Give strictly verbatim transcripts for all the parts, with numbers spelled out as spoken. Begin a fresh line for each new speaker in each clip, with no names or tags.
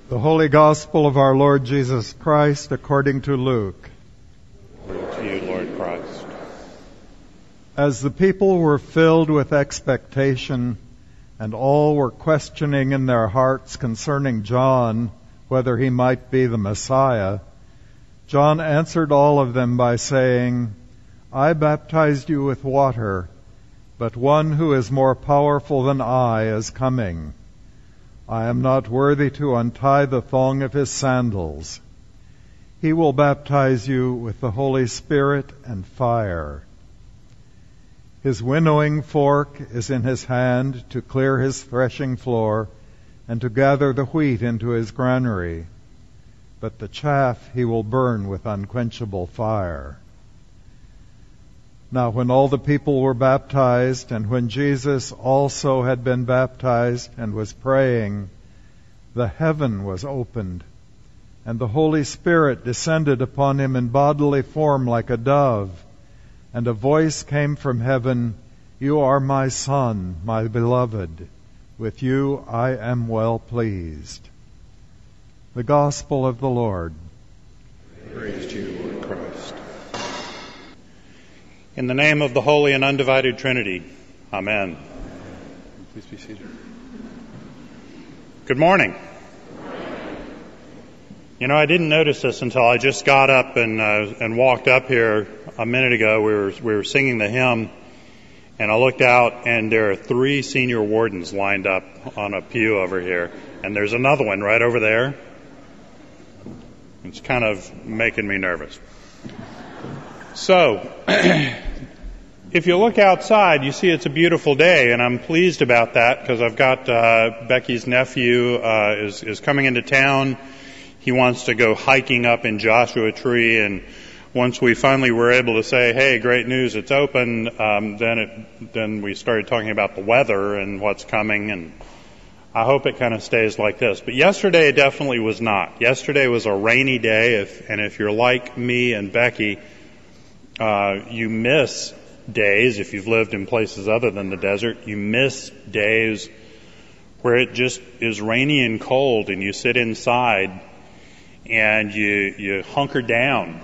The Holy Gospel of our Lord Jesus Christ according to Luke.
Glory to you, Lord Christ.
As the people were filled with expectation, and all were questioning in their hearts concerning John, whether he might be the Messiah, John answered all of them by saying, I baptized you with water, but one who is more powerful than I is coming. I am not worthy to untie the thong of his sandals. He will baptize you with the Holy Spirit and fire. His winnowing fork is in his hand to clear his threshing floor and to gather the wheat into his granary, but the chaff he will burn with unquenchable fire. Now when all the people were baptized, and when Jesus also had been baptized and was praying, the heaven was opened, and the Holy Spirit descended upon him in bodily form like a dove, and a voice came from heaven, You are my Son, my beloved. With you I am well pleased. The Gospel of the Lord.
Praise to you, Lord Christ. In the name of the Holy and Undivided Trinity, Amen. Please be seated. Good morning. You know, I didn't notice this until I just got up and uh, and walked up here a minute ago. We were we were singing the hymn, and I looked out, and there are three senior wardens lined up on a pew over here, and there's another one right over there. It's kind of making me nervous. So, if you look outside, you see it's a beautiful day, and I'm pleased about that because I've got uh, Becky's nephew uh, is is coming into town. He wants to go hiking up in Joshua Tree, and once we finally were able to say, "Hey, great news, it's open," um, then it then we started talking about the weather and what's coming, and I hope it kind of stays like this. But yesterday it definitely was not. Yesterday was a rainy day, if, and if you're like me and Becky, uh, you miss days, if you've lived in places other than the desert, you miss days where it just is rainy and cold and you sit inside and you, you hunker down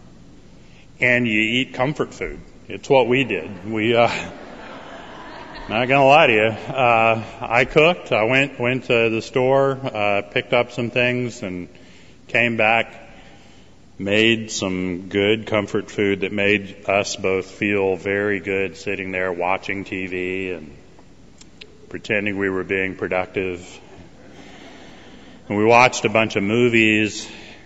and you eat comfort food. It's what we did. We, uh, not gonna lie to you, uh, I cooked, I went, went to the store, uh, picked up some things and came back, made some good comfort food that made us both feel very good sitting there watching T V and pretending we were being productive. And we watched a bunch of movies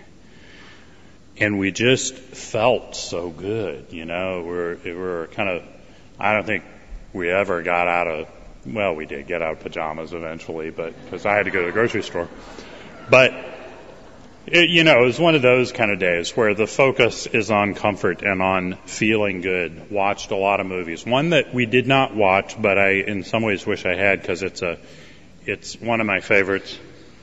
and we just felt so good, you know. We're, we're kind of, I don't think we ever got out of, well, we did get out of pajamas eventually, but, because I had to go to the grocery store. But, It, you know, it was one of those kind of days where the focus is on comfort and on feeling good. Watched a lot of movies. One that we did not watch, but I in some ways wish I had because it's a, it's one of my favorites,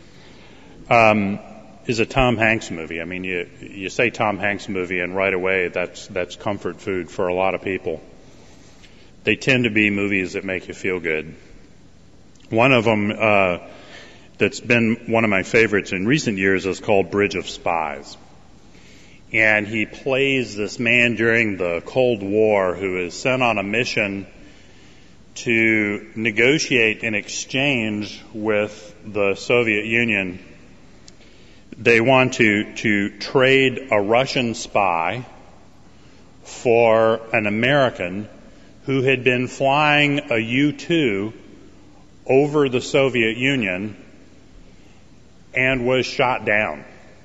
um, is a Tom Hanks movie. I mean, you, you say Tom Hanks movie and right away that's, that's comfort food for a lot of people. They tend to be movies that make you feel good. One of them, uh, that's been one of my favorites in recent years is called Bridge of Spies. And he plays this man during the Cold War who is sent on a mission to negotiate an exchange with the Soviet Union. They want to, to trade a Russian spy for an American who had been flying a U two over the Soviet Union and was shot down.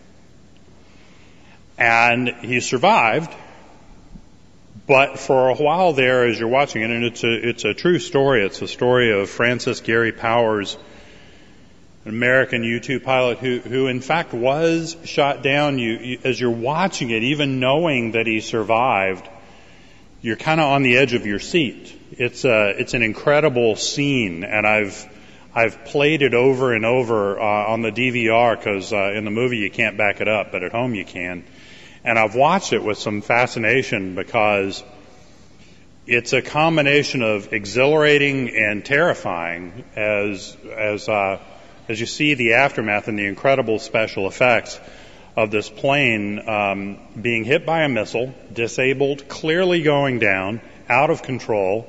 And he survived, but for a while there as you're watching it, and it's a, it's a true story, it's a story of Francis Gary Powers, an American U two pilot who, who in fact was shot down. You, you, as you're watching it, even knowing that he survived, you're kind of on the edge of your seat. It's a, it's an incredible scene, and I've I've played it over and over uh, on the D V R because uh, in the movie you can't back it up, but at home you can. And I've watched it with some fascination because it's a combination of exhilarating and terrifying as as uh, as you see the aftermath and the incredible special effects of this plane um, being hit by a missile, disabled, clearly going down, out of control,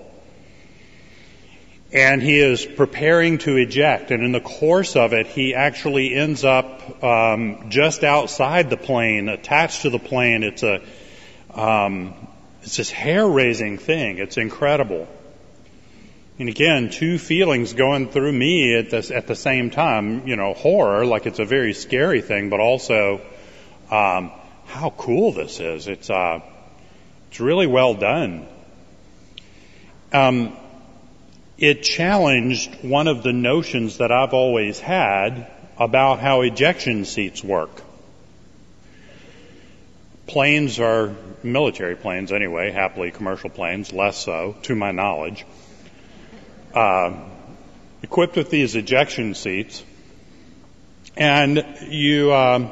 and he is preparing to eject. And in the course of it, he actually ends up um, just outside the plane, attached to the plane. It's a um, it's this hair-raising thing. It's incredible. And again, two feelings going through me at this at the same time. You know, horror, like it's a very scary thing, but also um, how cool this is. It's uh, it's really well done. Um, it challenged one of the notions that I've always had about how ejection seats work. Planes are, military planes anyway, happily commercial planes, less so, to my knowledge, uh, equipped with these ejection seats, and you, um,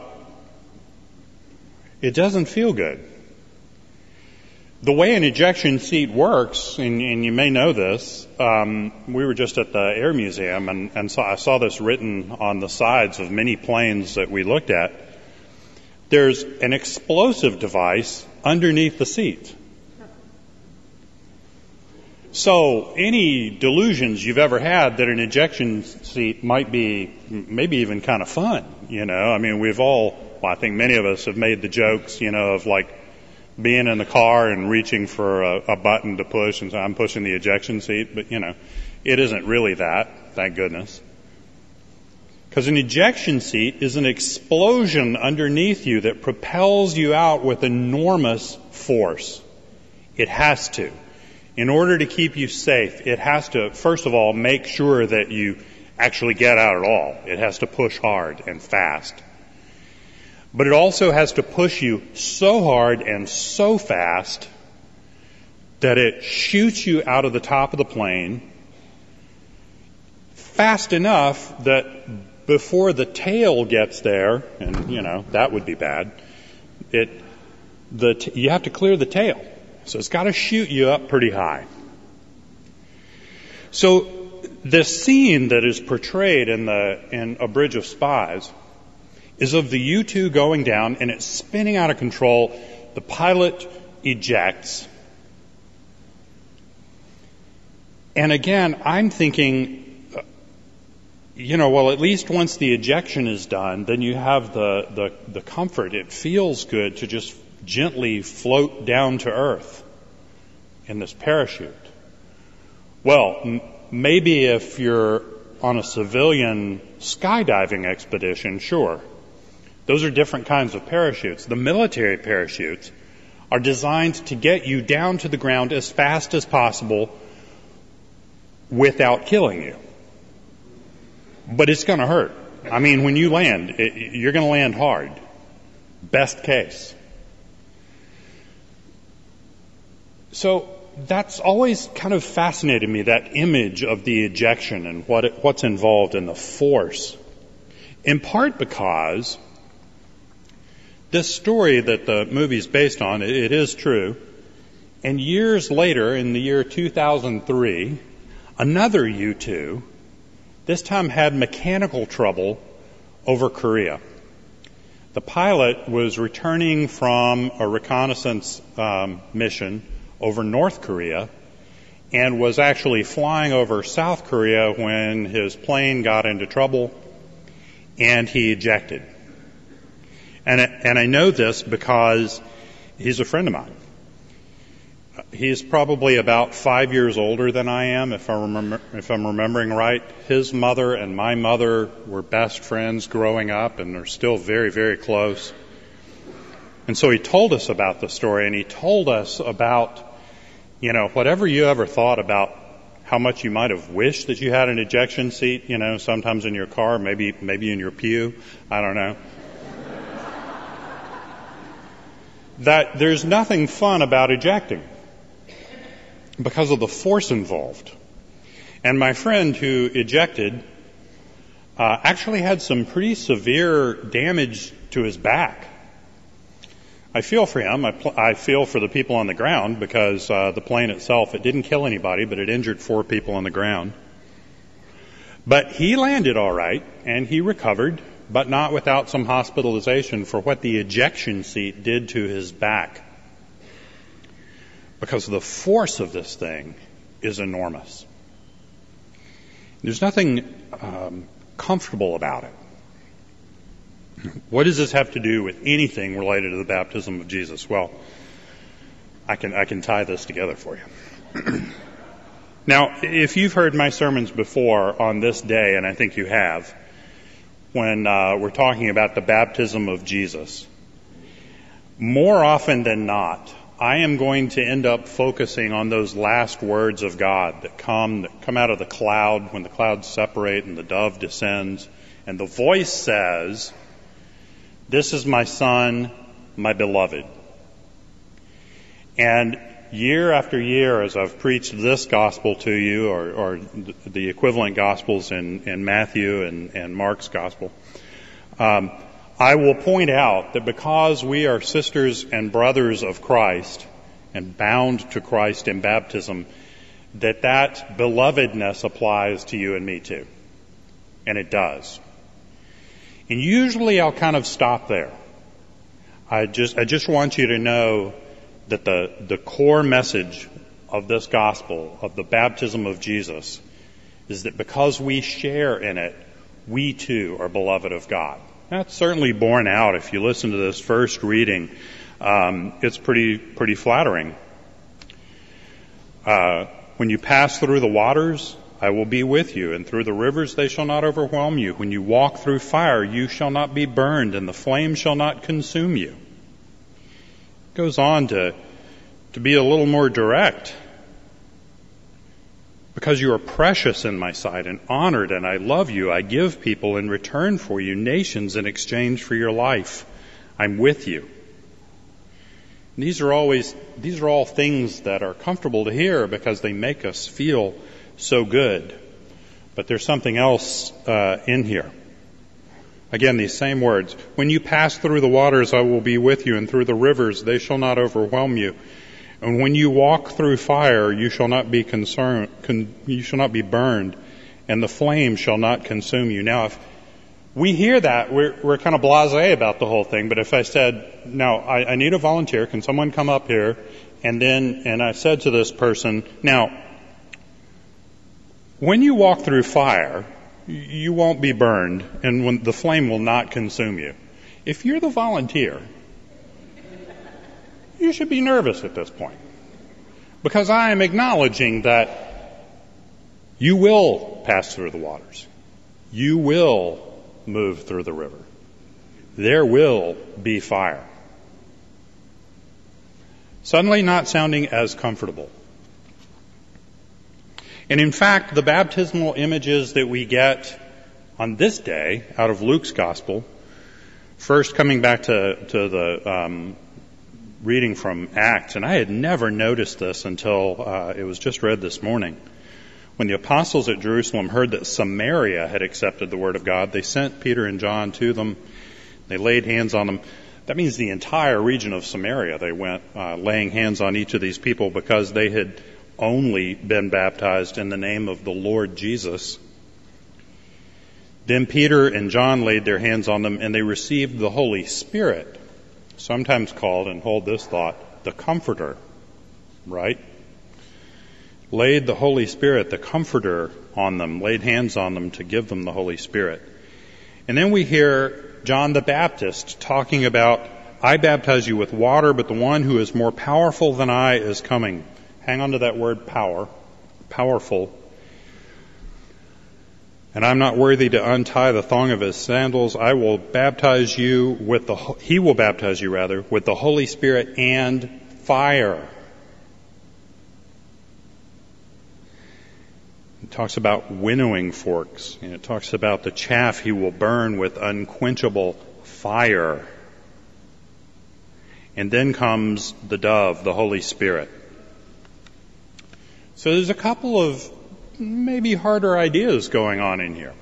it doesn't feel good. The way an ejection seat works, and, and you may know this, um, we were just at the Air Museum, and, and saw, I saw this written on the sides of many planes that we looked at. There's an explosive device underneath the seat. So any delusions you've ever had that an ejection seat might be maybe even kind of fun, you know, I mean, we've all, well, I think many of us have made the jokes, you know, of like being in the car and reaching for a, a button to push, and so I'm pushing the ejection seat, but you know, it isn't really that, thank goodness. Because an ejection seat is an explosion underneath you that propels you out with enormous force. It has to. In order to keep you safe, it has to, first of all, make sure that you actually get out at all. It has to push hard and fast. But it also has to push you so hard and so fast that it shoots you out of the top of the plane fast enough that before the tail gets there, and you know, that would be bad, it, the, t- you have to clear the tail. So it's got to shoot you up pretty high. So the scene that is portrayed in the, in A Bridge of Spies is of the U two going down, and it's spinning out of control. The pilot ejects. And again, I'm thinking, you know, well, at least once the ejection is done, then you have the, the, the comfort. It feels good to just gently float down to earth in this parachute. Well, m- maybe if you're on a civilian skydiving expedition, sure. Those are different kinds of parachutes. The military parachutes are designed to get you down to the ground as fast as possible without killing you. But it's going to hurt. I mean, when you land, it, you're going to land hard. Best case. So that's always kind of fascinated me, that image of the ejection and what it, what's involved in the force. In part because this story that the movie's based on, it, it is true. And years later, in the year two thousand three, another U two, this time had mechanical trouble over Korea. The pilot was returning from a reconnaissance um, mission over North Korea and was actually flying over South Korea when his plane got into trouble and he ejected. And, and I know this because he's a friend of mine. He's probably about five years older than I am, if I remember, if I'm remembering right. His mother and my mother were best friends growing up, and they're still very, very close. And so he told us about the story, and he told us about, you know, whatever you ever thought about how much you might have wished that you had an ejection seat, you know, sometimes in your car, maybe, maybe in your pew, I don't know. That there's nothing fun about ejecting because of the force involved. And my friend who ejected uh, actually had some pretty severe damage to his back. I feel for him. I, pl- I feel for the people on the ground because uh, the plane itself, it didn't kill anybody, but it injured four people on the ground. But he landed all right, and he recovered, but not without some hospitalization for what the ejection seat did to his back. Because the force of this thing is enormous. There's nothing um, comfortable about it. What does this have to do with anything related to the baptism of Jesus? Well, I can I can tie this together for you. Now, if you've heard my sermons before on this day, and I think you have, when uh, we're talking about the baptism of Jesus, more often than not, I am going to end up focusing on those last words of God that come that come out of the cloud when the clouds separate and the dove descends, and the voice says, "This is my Son, my beloved." And year after year, as I've preached this gospel to you, or, or the equivalent gospels in, in Matthew and, and Mark's gospel, um, I will point out that because we are sisters and brothers of Christ and bound to Christ in baptism, that that belovedness applies to you and me too. And it does. And usually I'll kind of stop there. I just, I just want you to know that the, the core message of this gospel, of the baptism of Jesus, is that because we share in it, we too are beloved of God. That's certainly borne out if you listen to this first reading. Um, it's pretty, pretty flattering. Uh, when you pass through the waters, I will be with you, and through the rivers they shall not overwhelm you. When you walk through fire, you shall not be burned, and the flame shall not consume you. It goes on to, to be a little more direct. Because you are precious in my sight and honored, and I love you, I give people in return for you, nations in exchange for your life. I'm with you. And these are always, these are all things that are comfortable to hear because they make us feel so good. But there's something else uh, in here. Again, these same words. When you pass through the waters, I will be with you, and through the rivers, they shall not overwhelm you. And when you walk through fire, you shall not be concerned, con, you shall not be burned, and the flame shall not consume you. Now, if we hear that, we're, we're kind of blasé about the whole thing. But if I said, "Now, I, I need a volunteer. Can someone come up here?" And then, and I said to this person, "Now, when you walk through fire, you won't be burned, and when the flame will not consume you." If you're the volunteer, you should be nervous at this point, because I am acknowledging that you will pass through the waters. You will move through the river. There will be fire. Suddenly not sounding as comfortable. And in fact, the baptismal images that we get on this day out of Luke's gospel, first coming back to, to the um, reading from Acts, and I had never noticed this until uh, it was just read this morning. When the apostles at Jerusalem heard that Samaria had accepted the word of God, they sent Peter and John to them. They laid hands on them. That means the entire region of Samaria. They went uh, laying hands on each of these people because they had only been baptized in the name of the Lord Jesus. Then Peter and John laid their hands on them, and they received the Holy Spirit, sometimes called, and hold this thought, the Comforter, right? Laid the Holy Spirit, the Comforter, on them, laid hands on them to give them the Holy Spirit. And then we hear John the Baptist talking about, "I baptize you with water, but the one who is more powerful than I is coming." Hang on to that word power, powerful. "And I'm not worthy to untie the thong of his sandals. I will baptize you with the, he will baptize you rather, with the Holy Spirit and fire." It talks about winnowing forks, and it talks about the chaff he will burn with unquenchable fire. And then comes the dove, the Holy Spirit. So there's a couple of maybe harder ideas going on in here.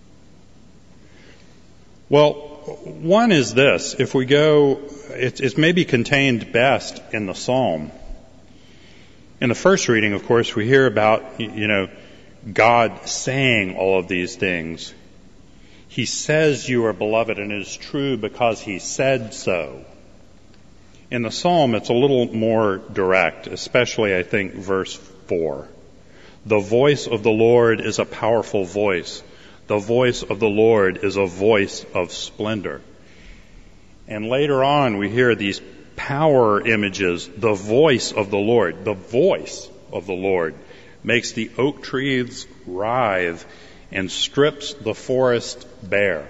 Well, one is this. If we go, it's, it's maybe contained best in the psalm. In the first reading, of course, we hear about, you know, God saying all of these things. He says you are beloved, and it is true because he said so. In the psalm, it's a little more direct, especially, I think, verse four. The voice of the Lord is a powerful voice. The voice of the Lord is a voice of splendor. And later on, we hear these power images. The voice of the Lord, the voice of the Lord makes the oak trees writhe and strips the forest bare.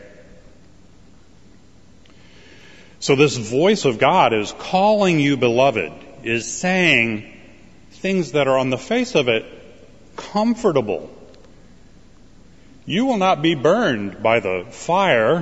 So this voice of God is calling you beloved, is saying things that are on the face of it comfortable. You will not be burned by the fire.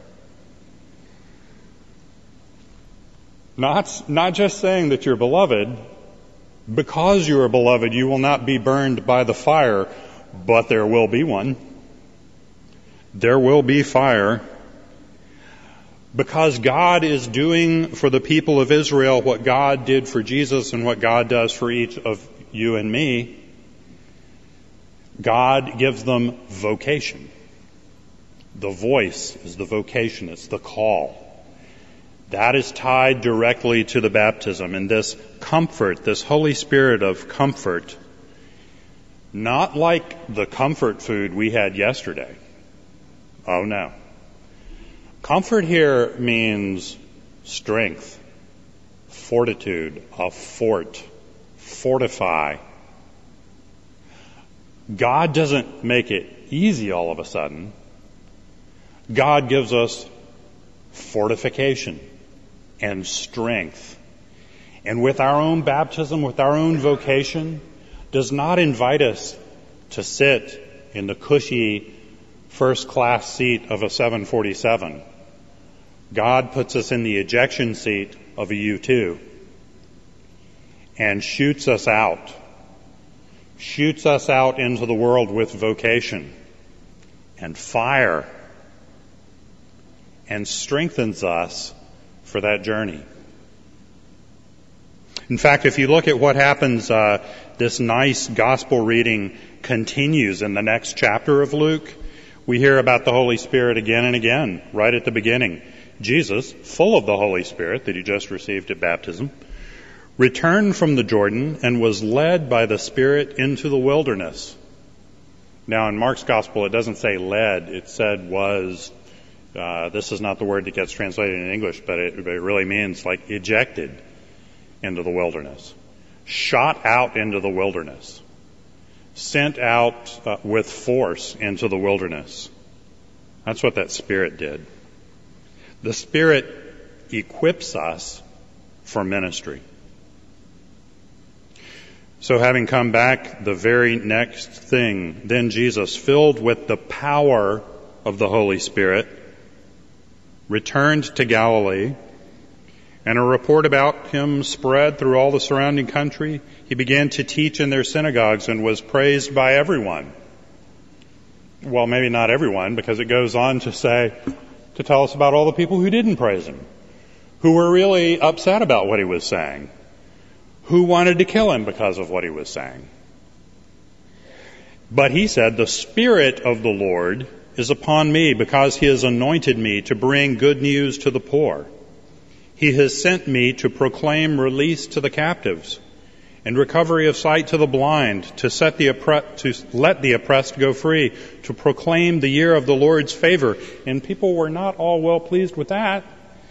Not, not just saying that you're beloved. Because you are beloved, you will not be burned by the fire, but there will be one. There will be fire. Because God is doing for the people of Israel what God did for Jesus and what God does for each of you and me, God gives them vocation. The voice is the vocation. It's the call. That is tied directly to the baptism. And this comfort, this Holy Spirit of comfort, not like the comfort food we had yesterday. Oh no. Comfort here means strength, fortitude, a fort, fortify. God doesn't make it easy all of a sudden. God gives us fortification and strength. And with our own baptism, with our own vocation, does not invite us to sit in the cushy first class seat of a seven forty-seven. God puts us in the ejection seat of a U two and shoots us out, shoots us out into the world with vocation and fire, and strengthens us for that journey. In fact, if you look at what happens, uh, this nice gospel reading continues in the next chapter of Luke. We hear about the Holy Spirit again and again, right at the beginning. Jesus, full of the Holy Spirit that he just received at baptism, returned from the Jordan and was led by the Spirit into the wilderness. Now, in Mark's gospel, it doesn't say led, it said was. Uh, this is not the word that gets translated in English, but it, it really means like ejected into the wilderness, shot out into the wilderness, sent out uh, with force into the wilderness. That's what that Spirit did. The Spirit equips us for ministry. So having come back, the very next thing, then Jesus, filled with the power of the Holy Spirit, returned to Galilee, and a report about him spread through all the surrounding country. He began to teach in their synagogues and was praised by everyone. Well, maybe not everyone, because it goes on to say, to tell us about all the people who didn't praise him, who were really upset about what he was saying, who wanted to kill him because of what he was saying. But he said, the Spirit of the Lord is upon me because he has anointed me to bring good news to the poor. He has sent me to proclaim release to the captives and recovery of sight to the blind, to set the oppre- to let the oppressed go free, to proclaim the year of the Lord's favor. And people were not all well pleased with that.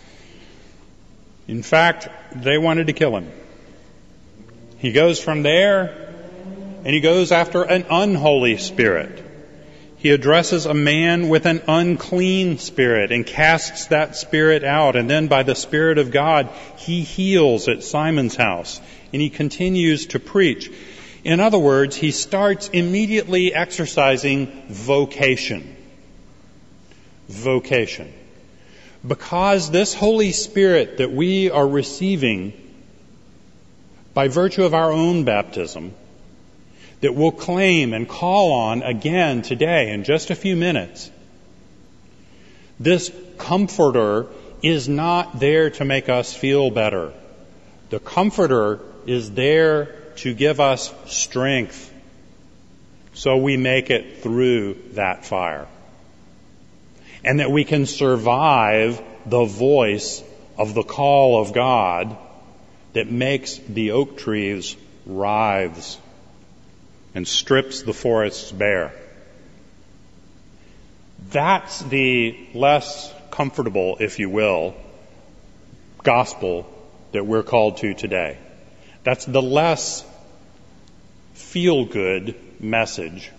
In fact, they wanted to kill him. He goes from there and he goes after an unholy spirit. He addresses a man with an unclean spirit and casts that spirit out. And then by the Spirit of God, he heals at Simon's house. And he continues to preach. In other words, he starts immediately exercising vocation. Vocation. Because this Holy Spirit that we are receiving by virtue of our own baptism, that we'll claim and call on again today in just a few minutes, this Comforter is not there to make us feel better. The Comforter is there to give us strength. so we make it through that fire. And that we can survive the voice of the call of God that makes the oak trees writhes and strips the forests bare. That's the less comfortable, if you will, gospel that we're called to today. That's the less feel-good message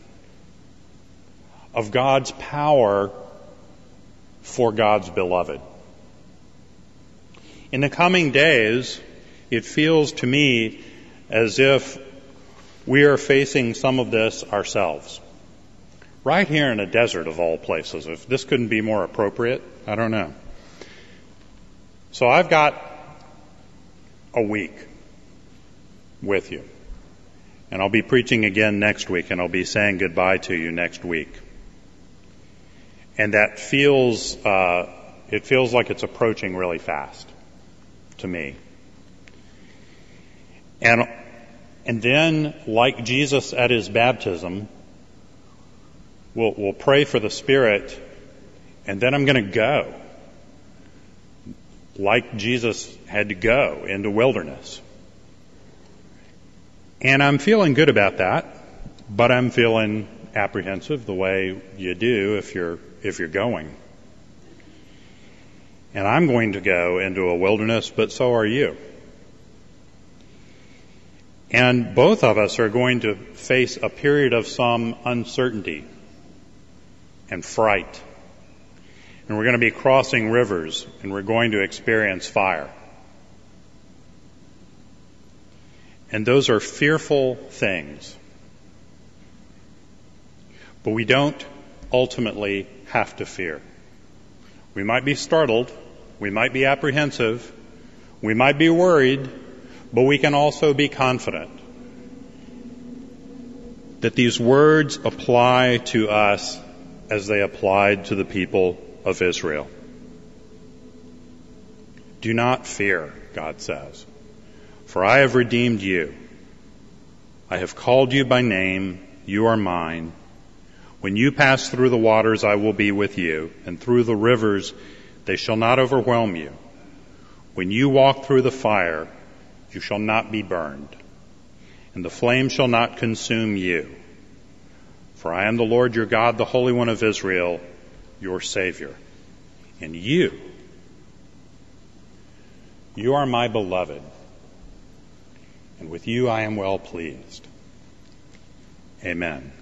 of God's power for God's beloved. In the coming days, it feels to me as if we are facing some of this ourselves. Right here in a desert of all places. If this couldn't be more appropriate, I don't know. So I've got a week with you. And I'll be preaching again next week, and I'll be saying goodbye to you next week. And that feels, uh, it feels like it's approaching really fast to me. And, and then, like Jesus at his baptism, we'll, we'll pray for the Spirit, and then I'm going to go. Like Jesus had to go into wilderness. And I'm feeling good about that, but I'm feeling apprehensive the way you do if you're if you're going. And I'm going to go into a wilderness, but so are you. And both of us are going to face a period of some uncertainty and fright. And we're going to be crossing rivers, and we're going to experience fire. And those are fearful things. But we don't ultimately have to fear. We might be startled, we might be apprehensive, we might be worried, but we can also be confident that these words apply to us as they applied to the people of Israel. Do not fear, God says, for I have redeemed you. I have called you by name, you are mine. When you pass through the waters, I will be with you, and through the rivers, they shall not overwhelm you. When you walk through the fire, you shall not be burned, and the flame shall not consume you. For I am the Lord your God, the Holy One of Israel, your Savior. And you, you are my beloved, and with you I am well pleased. Amen.